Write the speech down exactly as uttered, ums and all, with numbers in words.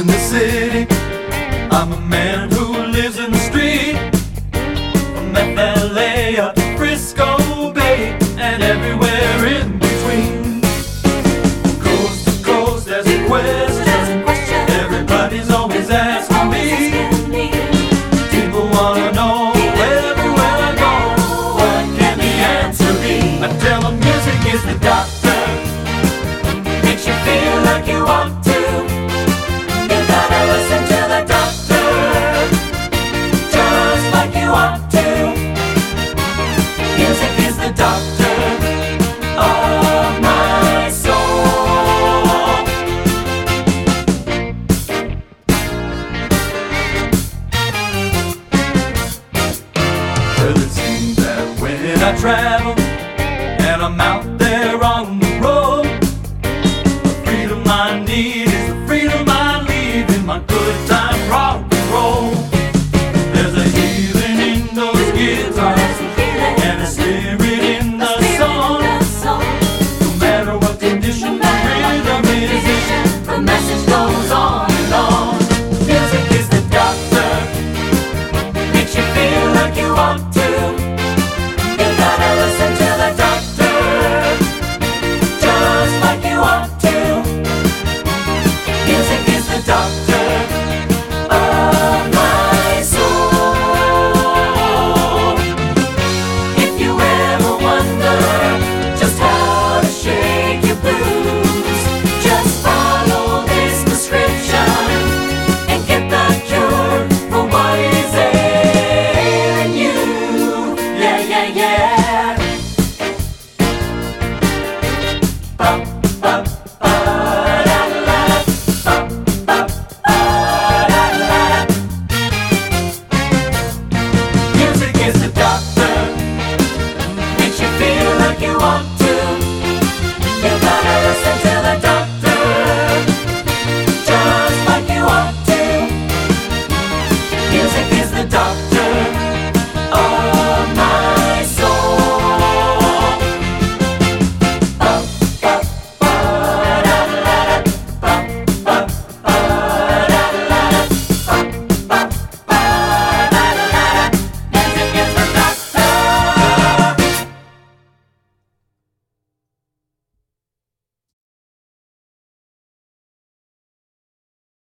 the city. I'm a man who lives in the street. From F L A up to Frisco Bay and everywhere in between. Coast to coast, there's a question. Everybody's always asking me. People wanna know everywhere I go, what can the answer be? I tell them music is the doctor. Makes you feel like you want to. You gotta listen to the doctor, just like you want to. Music is the doctor of my soul. Well, it seems that when I travel,